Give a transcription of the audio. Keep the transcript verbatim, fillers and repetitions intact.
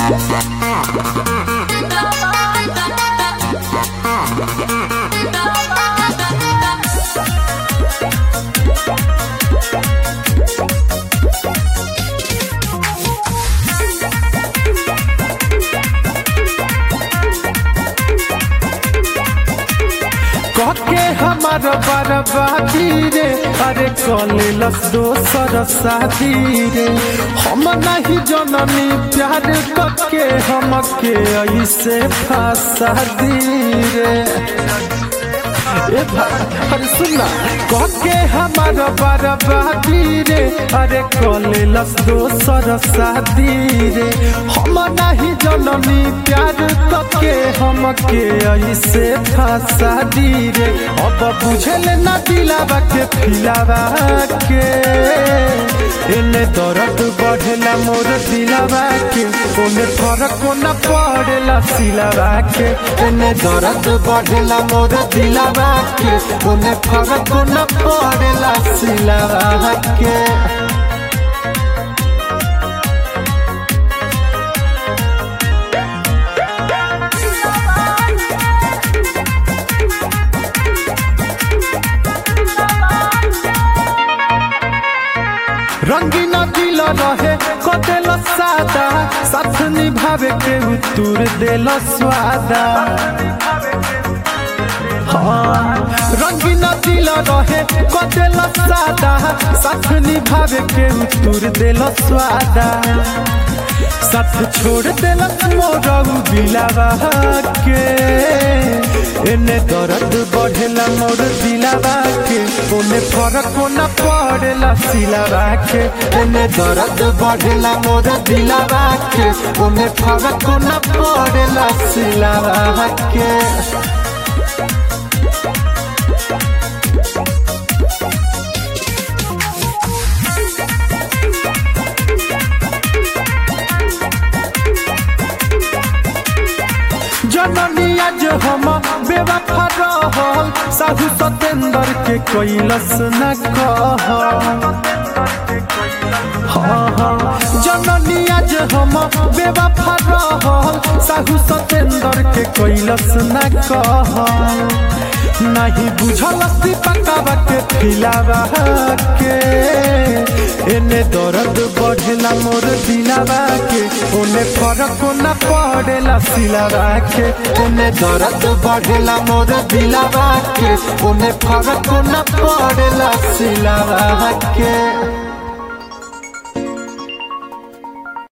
कहके हमार बर्बादी रे, अरे कलेलस दोसर शादी रे। हम नहीं जननी प्यार करके हमके ऐसे फंसा दी रे। ए अरे सुनना, कहके हमार बर्बादी रे, अरे कलेलस दोसर शादी रे। हम नहीं जननी प्यार करके हमके ऐसे फंसा दी रे। अब बुझल ना दिलावा के फिलावा के, एने दर्द बढ़ेला मोर दिलावा के, ओने फरक न पड़ेला सिलावा के। एने दर्द बढ़ेला मोर दिलावा के, ओने फरक न पड़ेला सिलावा के। रंगीन दिल रहे कदेल सादा, साथ निभावे के उतुर देल स्वादा। हाँ रंगीन दिल रहे कदेल सादा, साथ निभावे के उतुर देल स्वादा। साथ छोड़ देल मोर दिलावा के, एने दर्द बढ़ेला मोर दिलावा के, ओने फरक न पड़ेला सिलावा के। एने दर्द बढ़ेला मोर दिलावा के, ओने फरक न पड़ेला सिलावा के। जननी आज हम बेवफा रहल, साहू सतेंद्र के कैलस न कहल। हाँ हाँ जननी आज हम बेवफा रहल, साहू सतेंद्र के कैलस न कहल। नहीं बुझल दीपकवा के फिलावा के, एने दर्द बढ़ेला मोर दिलावा के, ओने फरक न पड़ेला सिलावा के। ओने दर्द बढ़ेला मोर दिलावा के, ओने फरक न पड़ेला सिलावा के।